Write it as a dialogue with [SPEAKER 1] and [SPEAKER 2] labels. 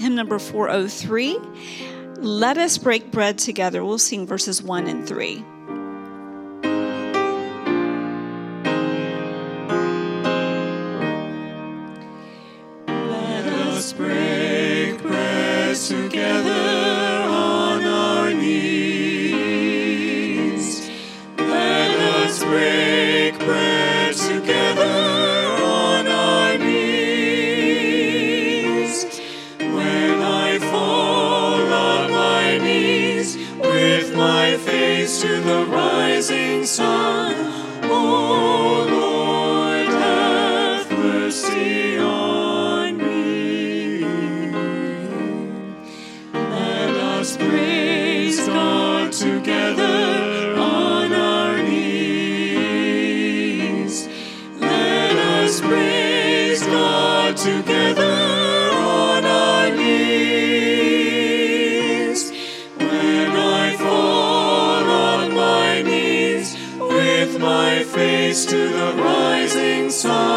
[SPEAKER 1] hymn number 403. Let us break bread together. We'll sing verses 1 and 3.
[SPEAKER 2] Let us break bread together on our knees. Let us break bread together on our knees. When I fall on my knees, with my face to the rising sun, O Lord, have mercy on me. Let us praise God together on our knees. Let us praise God together on our knees. When I fall on my knees, with my face to the rising sun,